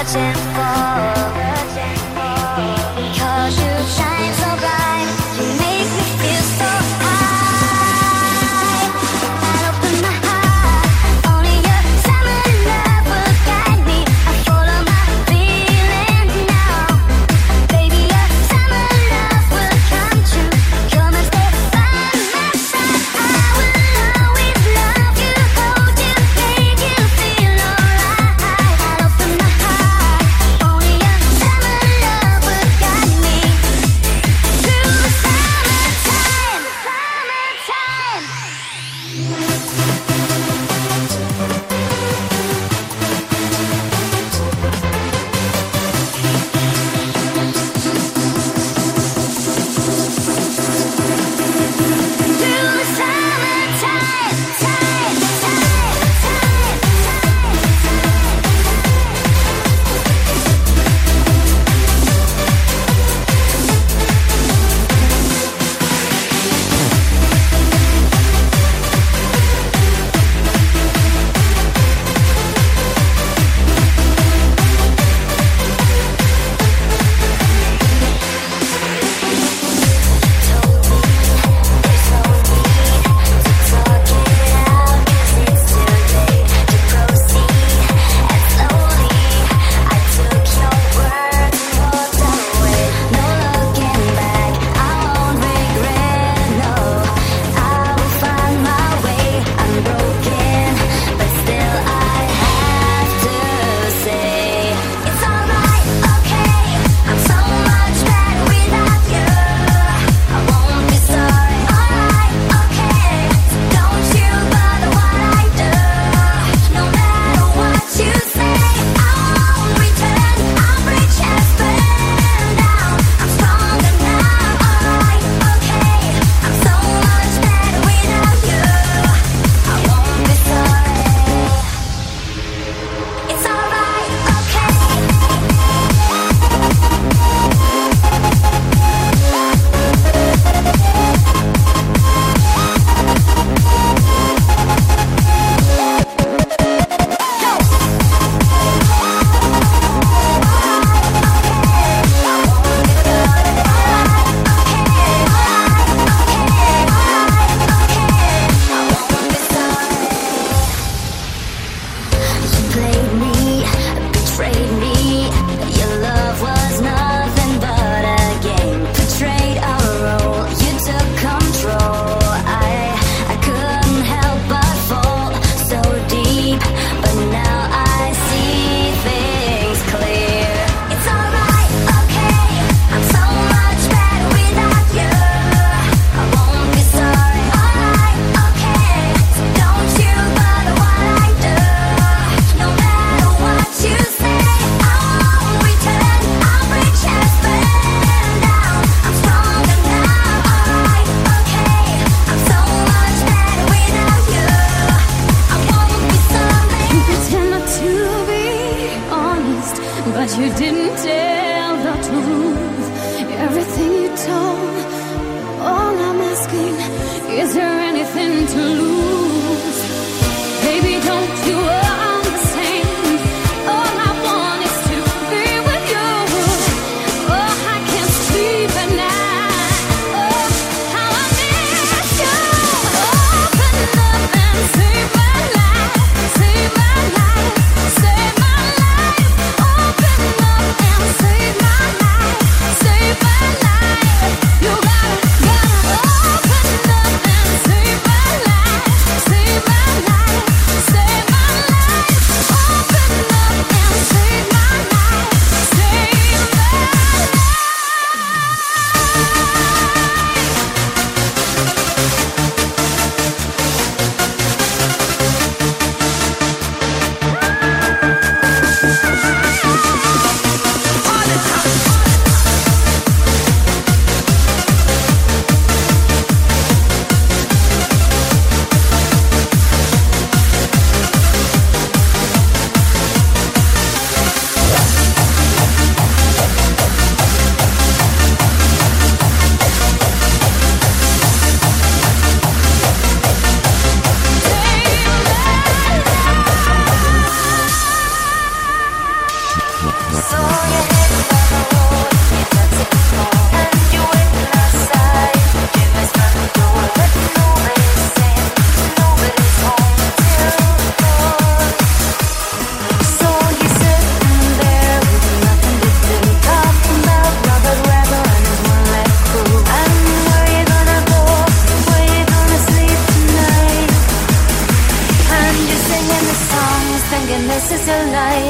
searching for. 'Cause you shine so bright, you make me feel so high. I open my heart, only your summer love will guide me. I follow my feelings now. Baby, your summer love will come true. Come and stay by my side. I will always love you, hold you, make you feel alright. I open my heart, only your summer love will guide me through the summertime, summertime. Through the summertime, time, time, but you didn't tell the truth. Everything you told, all I'm asking, is there anything to lose? Baby, don't you understand? All I want is to be with you. Oh, I can't sleep at night. Oh, how I miss you. Open up and save my life, save my life, save my life. Open up and save my life, save my life. You gotta open up and save my life.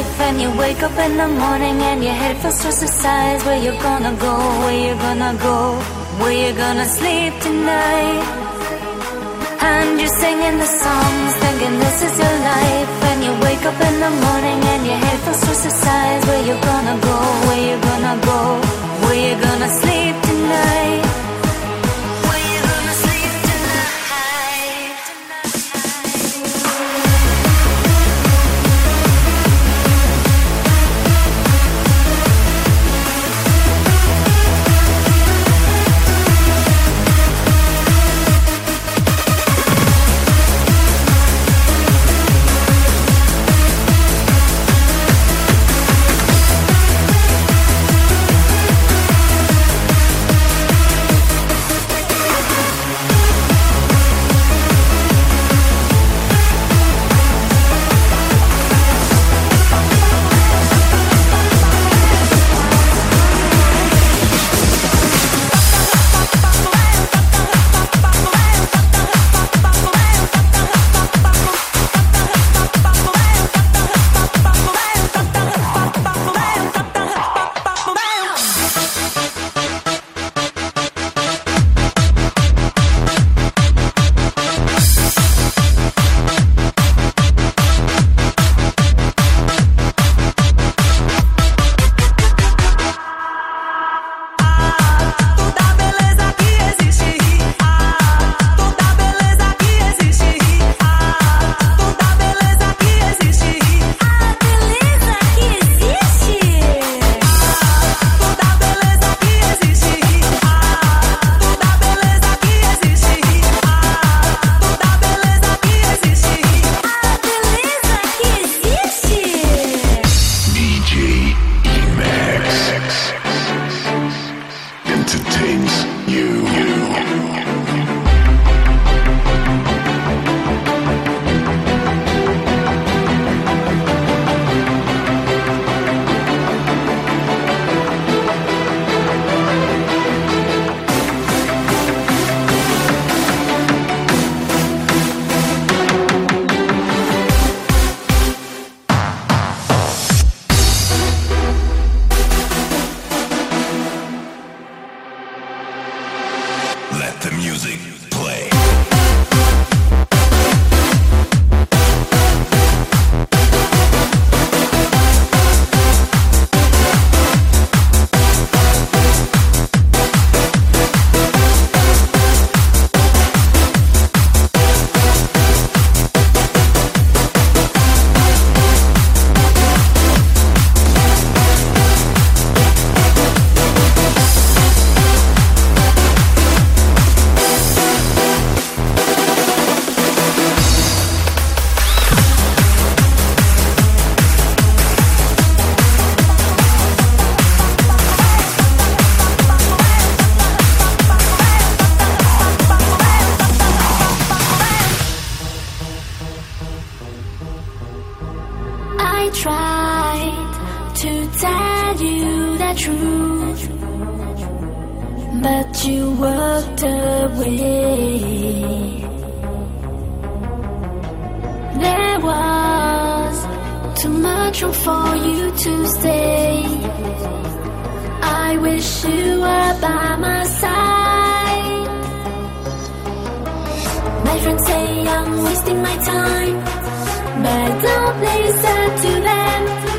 life, and you wake up in the morning and your head feels just the size. Where you gonna go, where you gonna go, where you gonna sleep tonight? And you're singing the songs, thinking this is your life. And you wake up in the morning and your head feels just the size. Where you gonna go, where you gonna go, where you gonna sleep tonight? Where you gonna sleep tonight? tried to tell you the truth, but you walked away. There was too much room for you to stay. I wish you were by my side. My friends say I'm wasting my time, but don't listen to them.